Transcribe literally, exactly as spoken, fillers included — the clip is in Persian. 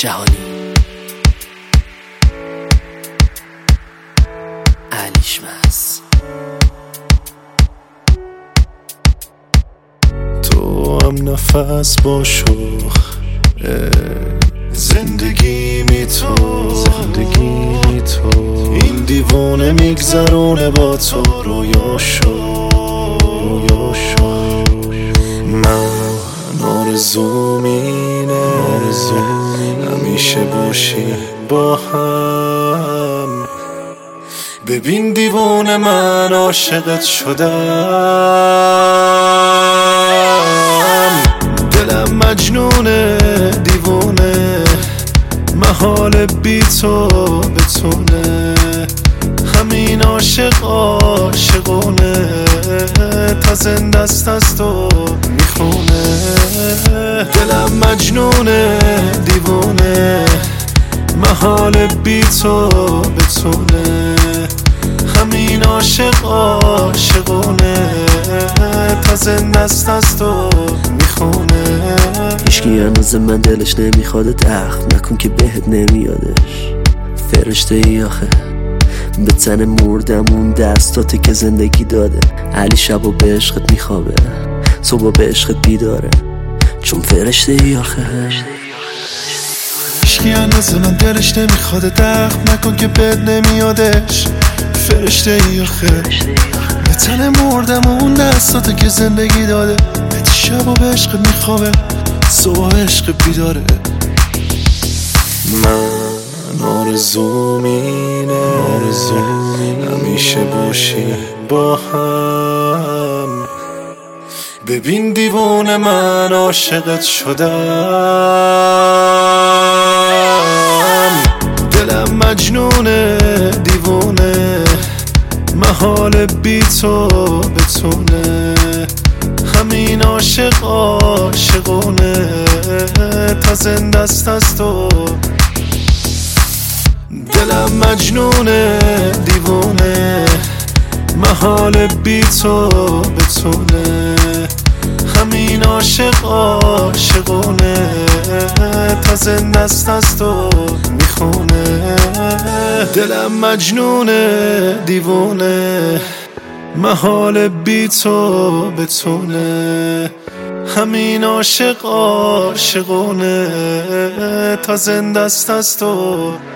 جهانی علیشمس. تو هم نفس با شوخ زندگی می تو زندگی می تو این دیوونه میگذرونه با تو رویاشو رویاشو. من آرزوم اینه همیشه باشی با هم. ببین دیوونه من عاشقت شدم، دلم مجنونه دیوونه محال بی تو بتونه. همین عاشق عاشقونه تا زنده است از تو میخونه. دلم مجنونه دیوونه محال بی تو بتونه. همین عاشق عاشقونه تا زنده است از تو میخونه. هیچکی هنوز من دلش نمیخواد دخل نکن که بهت نمیادش. فرشته ای آخه به تن مردمون دستاته که زندگی داده. علی شبا به عشقت میخوابه صبح به عشقت بیداره چون فرشته ای آخه. هیچکی هنوز من دلش نمیخواد دخل نکن که بهت نمیادش. فرشته ای آخه به تن مردمون دستاته که زندگی داده. به شبا به عشقت میخوابه صبح عشق بیداره. من آرزوم اینه همیشه باشی با هم. ببین دیوونه من عاشقت شدم، دلم مجنونه دیوونه محال بی تو بتونه. همین عاشق عاشقونه تا زنده است از تو. دلم مجنونه دیوونه محال بی تو بتونه. همین عاشق عاشقونه تا زنده است از تو میخونه. دلم مجنونه دیوونه محال بی تو بتونه. همین عاشق عاشقونه تا زنده است از تو